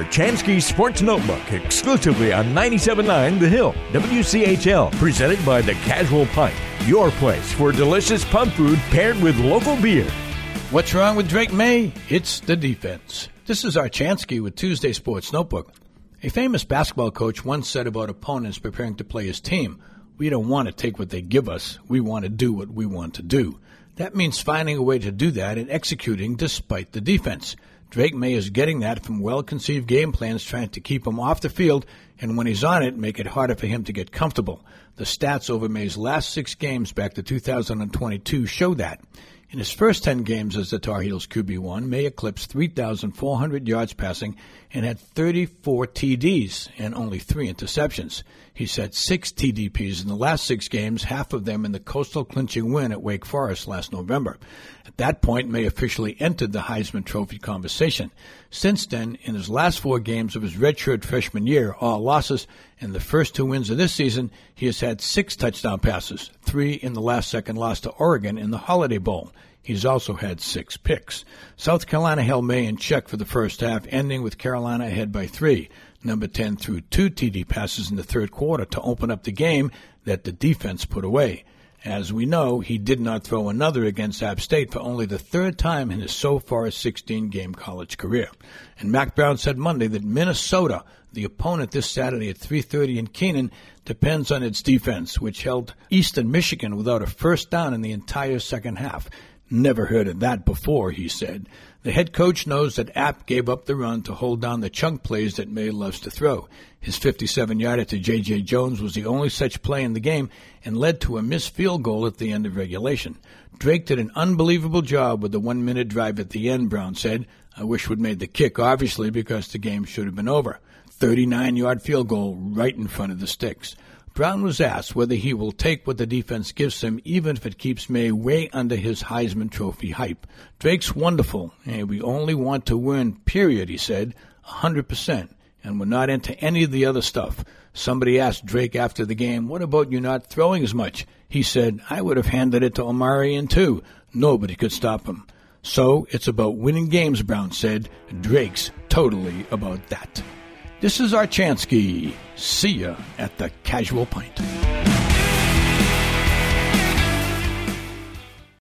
Chansky Sports Notebook exclusively on 97.9 The Hill, WCHL, presented by The Casual Pint, your place for delicious pub food paired with local beer. What's wrong with Drake May? It's the defense. This is our Chansky with Tuesday Sports Notebook. A famous basketball coach once said about opponents preparing to play his team, "We don't want to take what they give us. We want to do what we want to do." That means finding a way to do that and executing despite the defense. Drake May is getting that from well-conceived game plans trying to keep him off the field, and when he's on it, make it harder for him to get comfortable. The stats over May's last 6 games back to 2022 show that. In his first 10 games as the Tar Heels QB1, May eclipsed 3,400 yards passing and had 34 TDs and only 3 interceptions. He's had 6 TDPs in the last 6 games, half of them in the Coastal clinching win at Wake Forest last November. At that point, May officially entered the Heisman Trophy conversation. Since then, in his last 4 games of his redshirt freshman year, all losses, and the first 2 wins of this season, he has had 6 touchdown passes, 3 in the last-second loss to Oregon in the Holiday Bowl. He's also had 6 picks. South Carolina held May in check for the first half, ending with Carolina ahead by 3. Number 10 threw 2 TD passes in the third quarter to open up the game that the defense put away. As we know, he did not throw another against App State for only the 3rd time in his so far 16-game college career. And Mack Brown said Monday that Minnesota, the opponent this Saturday at 3:30 in Kenan, depends on its defense, which held Eastern Michigan without a first down in the entire second half. Never heard of that before, he said. The head coach knows that App gave up the run to hold down the chunk plays that May loves to throw. His 57-yarder to J.J. Jones was the only such play in the game and led to a missed field goal at the end of regulation. Drake did an unbelievable job with the 1-minute drive at the end, Brown said. I wish we'd made the kick, obviously, because the game should have been over. 39-yard field goal right in front of the sticks. Brown was asked whether he will take what the defense gives him, even if it keeps May way under his Heisman Trophy hype. Drake's wonderful, and we only want to win, period, he said, 100%, and we're not into any of the other stuff. Somebody asked Drake after the game, what about you not throwing as much? He said, I would have handed it to Omarion too. Nobody could stop him. So it's about winning games, Brown said. Drake's totally about that. This is our Chansky. See ya at the Casual Pint.